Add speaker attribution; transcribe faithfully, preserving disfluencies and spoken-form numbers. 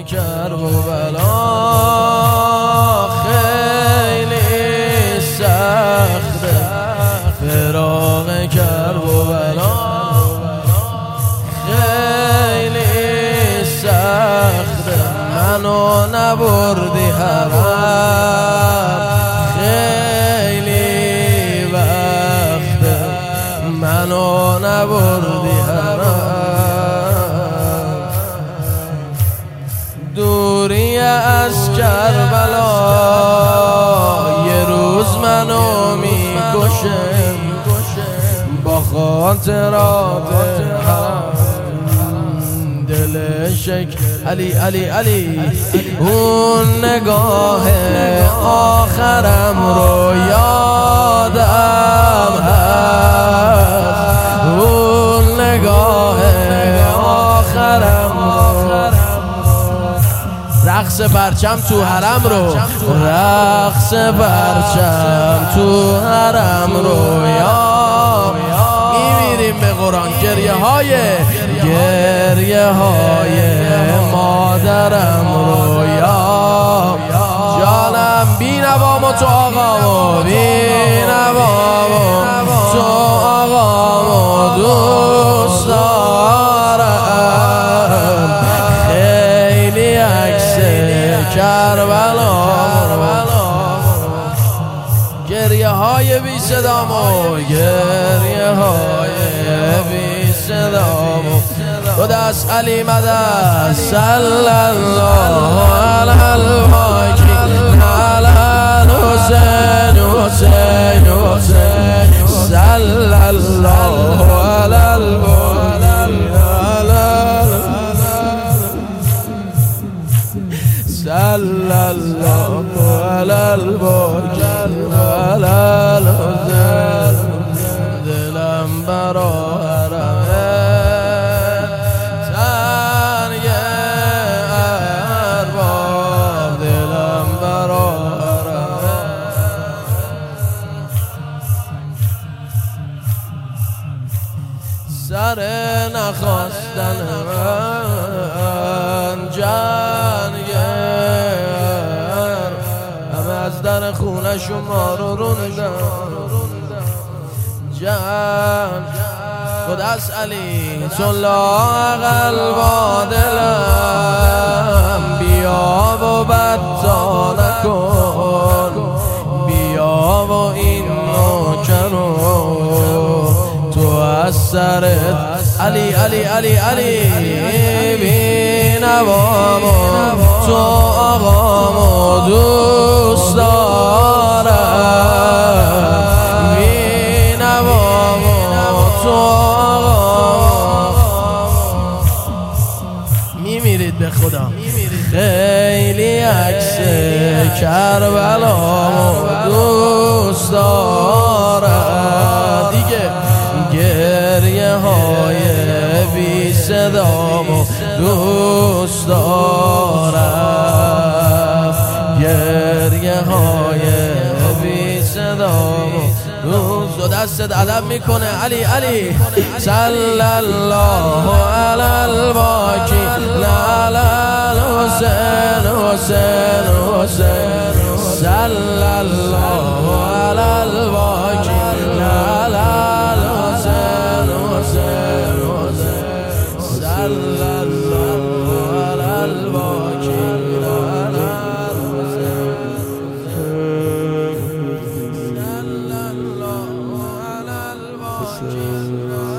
Speaker 1: کربلا خیلی سخته، فراق کربلا خیلی سخته، منو نبردی حرم خیلی وقته، منو نبردی حرم. دوری از کربلا یه روز منو میکشه، با خاطرات دل شک علی علی علی. اون نگاه آخرم رو یادم هست، اون نگاه آخرم رقص پرچم تو حرم رو، رقص پرچم تو حرم رو یا میمیریم به قرآن. گریه های گریه های مادرم رو یا جانم، بی نوامو تو آقامو، بی نوامو تو آقامو دوست دارم. خیلی عکس کربلا، گریه های بی صدامو، گریه های بی صدامو. دو دست علی مدد صلی الله علی الحاکی علی الحسین حسین حسین صلی الله علی الحسین صلی الله علی الحسین علی الحسین. دلم برا حرمه تنگ ارباب، دلم برا حرمه. سر نخواستن من جنگر، همه از در خونه شما رو روندن جان. خود از علی صلاح قلب دلم، بیا و بدتا نکن، بیا و این نوکرو تو از سرت علی علی علی علی. بی نوامو تو آقامو دوست دارم، بی نوامو تو آقامو. میمیرید به خدا، خیلی عکس کربلامو دوست دارم دیگه. گریه های بی صدامو دوست دارم، گریه های بی صدامو دوست. و دستت علم میکنه علی علی صلی الله علی الباکی علی الحسین حسین حسین صلی الله علی الباکی علی الحسین حسین حسین صلی الله علی الباکی علی الحسین صلی الله علی الباکی.